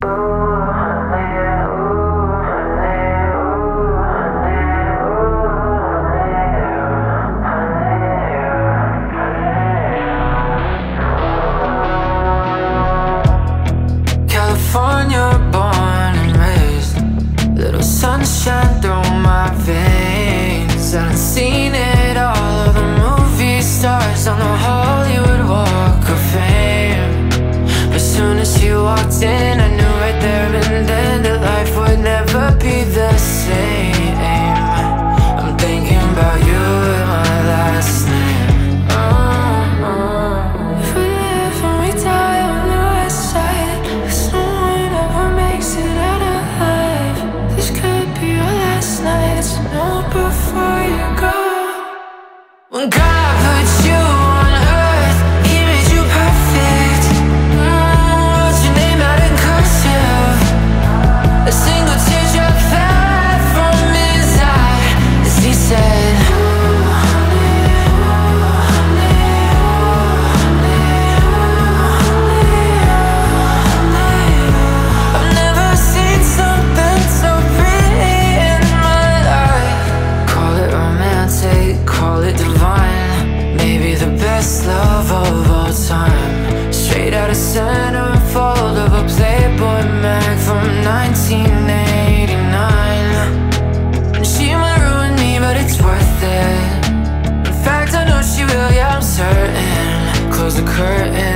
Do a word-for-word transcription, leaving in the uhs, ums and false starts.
California, born and raised, little sunshine through my veins. I done seen it all, of the movie stars on the Hollywood Walk of Fame. But soon as she walked in, I knew right there and then that life would never be the same. I'm thinking about you with my last name. Oh, oh. If we live and we die on the west side, if someone ever makes it out alive, this could be our last night. So know before you go. When God put you on earth, He made you perfect. mm, Wrote your name out in cursive. A single teardrop fell from His eye as He said, I've never seen something so pretty in my life. Call it romantic, call it divine, maybe the best love of all time. Straight out of centerfold of a Playboy mag from nineteen eighty-nine. And she might ruin me, but it's worth it. In fact, I know she will, yeah, I'm certain. Close the curtain.